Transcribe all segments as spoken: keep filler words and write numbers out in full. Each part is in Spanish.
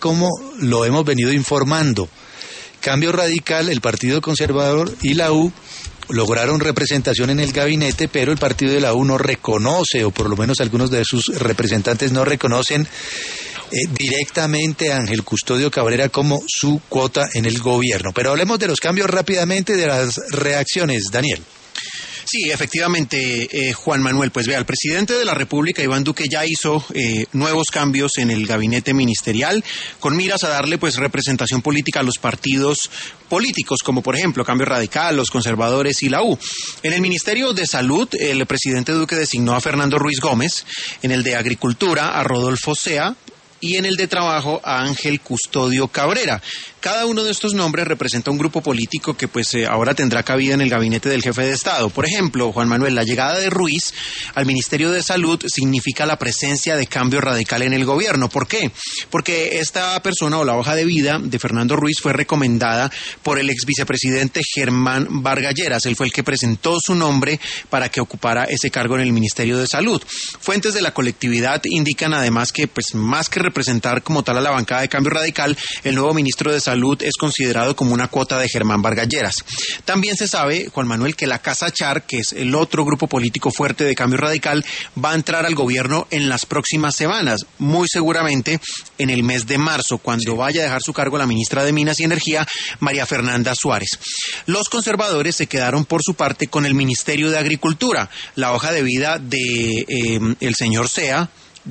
como lo hemos venido informando. Cambio Radical, el Partido Conservador y la U lograron representación en el gabinete, pero el partido de la U no reconoce, o por lo menos algunos de sus representantes no reconocen eh, directamente a Ángel Custodio Cabrera como su cuota en el gobierno. Pero hablemos de los cambios rápidamente, de las reacciones, Daniel. Sí, efectivamente, eh, Juan Manuel, pues vea, el presidente de la República, Iván Duque, ya hizo eh, nuevos cambios en el gabinete ministerial con miras a darle pues representación política a los partidos políticos, como por ejemplo Cambio Radical, los conservadores y la U. En el Ministerio de Salud, el presidente Duque designó a Fernando Ruiz Gómez, en el de Agricultura a Rodolfo Sea y en el de Trabajo a Ángel Custodio Cabrera. Cada uno de estos nombres representa un grupo político que pues eh, ahora tendrá cabida en el gabinete del jefe de Estado. Por ejemplo, Juan Manuel, la llegada de Ruiz al Ministerio de Salud significa la presencia de Cambio Radical en el gobierno. ¿Por qué? Porque esta persona o la hoja de vida de Fernando Ruiz fue recomendada por el ex vicepresidente Germán Vargas Lleras. Él fue el que presentó su nombre para que ocupara ese cargo en el Ministerio de Salud. Fuentes de la colectividad indican además que pues más que representar como tal a la bancada de Cambio Radical, el nuevo ministro de Salud Salud es considerado como una cuota de Germán Vargas Lleras. También se sabe, Juan Manuel, que la Casa Char, que es el otro grupo político fuerte de Cambio Radical, va a entrar al gobierno en las próximas semanas, muy seguramente en el mes de marzo, cuando sí. vaya a dejar su cargo la ministra de Minas y Energía, María Fernanda Suárez. Los conservadores se quedaron por su parte con el Ministerio de Agricultura, la hoja de vida de eh, el señor Sea,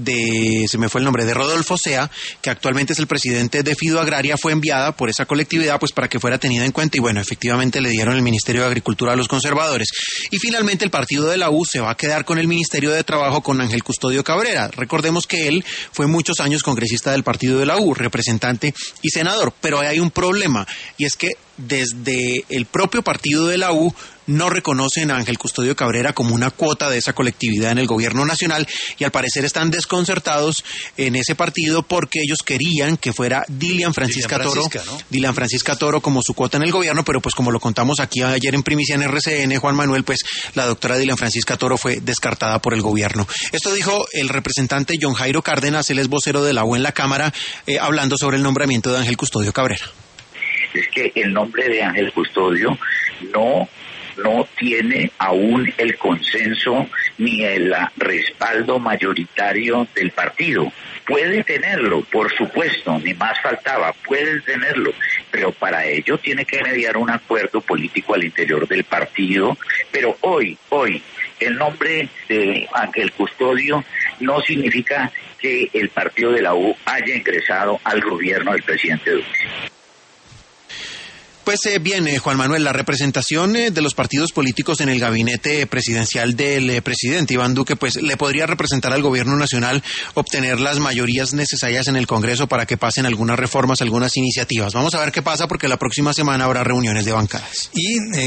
de, se me fue el nombre, de Rodolfo Sea, que actualmente es el presidente de Fido Agraria, fue enviada por esa colectividad pues para que fuera tenida en cuenta y bueno, efectivamente le dieron el Ministerio de Agricultura a los conservadores. Y finalmente el partido de la U se va a quedar con el Ministerio de Trabajo con Ángel Custodio Cabrera. Recordemos que él fue muchos años congresista del partido de la U, representante y senador, pero hay un problema y es que desde el propio partido de la U no reconocen a Ángel Custodio Cabrera como una cuota de esa colectividad en el gobierno nacional y al parecer están desconcertados en ese partido porque ellos querían que fuera Dilian Francisca, Dilian Francisca Toro, ¿no? Dilian Francisca Toro como su cuota en el gobierno, pero pues como lo contamos aquí ayer en Primicia en R C N, Juan Manuel, pues la doctora Dilian Francisca Toro fue descartada por el gobierno. Esto dijo el representante John Jairo Cárdenas, él es vocero de la U en la Cámara, eh, hablando sobre el nombramiento de Ángel Custodio Cabrera. Es que el nombre de Ángel Custodio no, no tiene aún el consenso ni el respaldo mayoritario del partido. Puede tenerlo, por supuesto, ni más faltaba, puede tenerlo, pero para ello tiene que mediar un acuerdo político al interior del partido. Pero hoy, hoy, el nombre de Ángel Custodio no significa que el partido de la U haya ingresado al gobierno del presidente Duque. Pues eh, bien, eh, Juan Manuel, la representación eh, de los partidos políticos en el gabinete presidencial del eh, presidente Iván Duque, pues le podría representar al gobierno nacional obtener las mayorías necesarias en el Congreso para que pasen algunas reformas, algunas iniciativas. Vamos a ver qué pasa porque la próxima semana habrá reuniones de bancadas. Y eh,